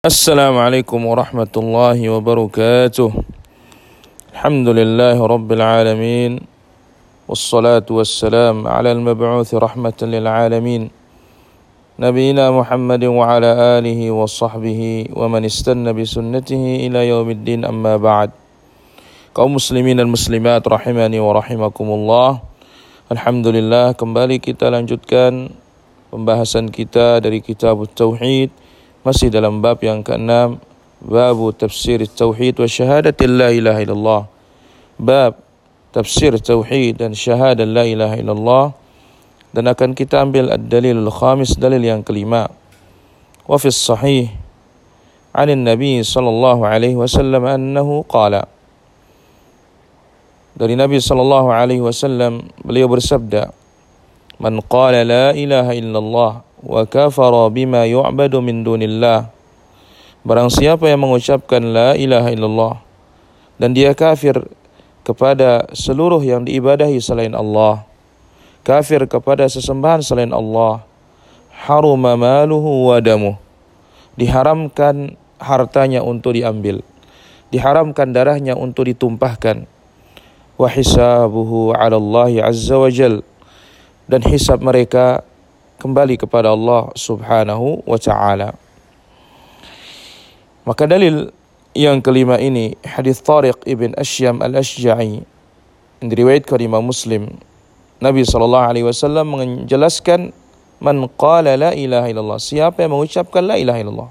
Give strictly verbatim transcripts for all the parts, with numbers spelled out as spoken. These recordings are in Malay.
Assalamualaikum warahmatullahi wabarakatuh. Alhamdulillahi rabbil alamin. Wassalatu wassalam ala al-mab'uth rahmatan lil alamin. Nabiyina Muhammadin wa ala alihi wa sahbihi wa man istanna bi sunnatihi ila yaumiddin, amma ba'd. Kaum muslimin dan muslimat rahimani wa rahimakumullah. Alhamdulillah, kembali kita lanjutkan pembahasan kita dari kitab Tauhid. Masih dalam bab yang keenam, bab tafsir tauhid wa syahadati la ilaha illallah. Bab tafsir tauhid dan syahadat la ilaha illallah. Dan akan kita ambil ad-dalil al-khamis, dalil yang kelima. Wa fi sahih 'an an-nabi sallallahu alaihi wasallam annahu qala. Dari Nabi sallallahu alaihi wasallam, beliau bersabda, "Man qala la ilaha illallah wa kafara bima yu'badu min dunillah." Barang siapa yang mengucapkan la ilaha illallah dan dia kafir kepada seluruh yang diibadahi selain Allah, kafir kepada sesembahan selain Allah, haruma maluhu wa damuh, diharamkan hartanya untuk diambil, diharamkan darahnya untuk ditumpahkan, wa hisabuhu 'ala Allah azza wa jal, dan hisab mereka kembali kepada Allah subhanahu wa ta'ala. Maka dalil yang kelima ini, hadis Tariq ibn Ashyam al-Ashja'i, yang diriwayatkan Imam Muslim. Nabi sallallahu alaihi wasallam menjelaskan, man qala la ilaha illallah, siapa yang mengucapkan la ilaha illallah.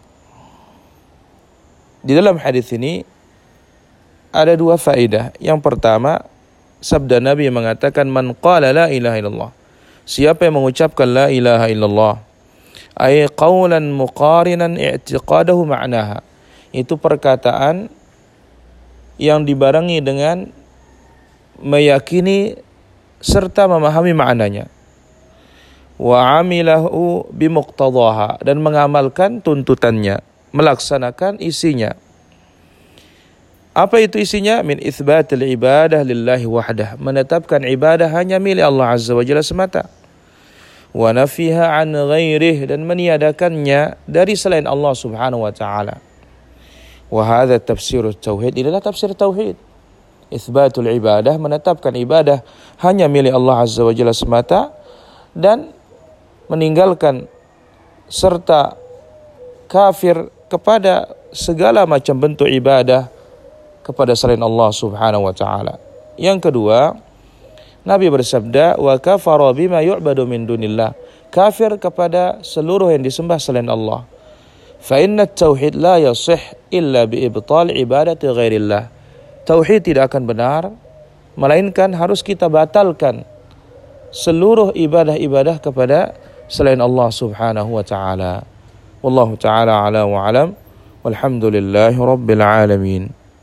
Di dalam hadis ini ada dua faedah. Yang pertama, sabda Nabi yang mengatakan, man qala la ilaha illallah, siapa yang mengucapkan la ilaha illallah, ay qawlan muqarinan i'tiqadahu ma'naha, itu perkataan yang dibarengi dengan meyakini serta memahami maknanya, wa amilahu bimuqtadaha, dan mengamalkan tuntutannya, melaksanakan isinya. Apa itu isinya? Min itsbatil ibadah lillahi wahdah, menetapkan ibadah hanya milik Allah azza wa jalla semata, wa nafiha an ghairih, dan meniadakannya dari selain Allah subhanahu wa ta'ala. Wa hadha tafsirut tauhid, inilah tafsir tauhid. Itsbatul ibadah, menetapkan ibadah hanya milik Allah azza wa jalla semata, dan meninggalkan serta kafir kepada segala macam bentuk ibadah kepada selain Allah subhanahu wa ta'ala. Yang kedua, Nabi bersabda, wa kafara bima yu'badu min dunillah, kafir kepada seluruh yang disembah selain Allah. Fa inna tauhid la yasih illa bi ibtal ibadati ghairillah, tauhid tidak akan benar melainkan harus kita batalkan seluruh ibadah-ibadah kepada selain Allah subhanahu wa ta'ala. Wallahu ta'ala ala wa alam, walhamdulillahi rabbil alamin.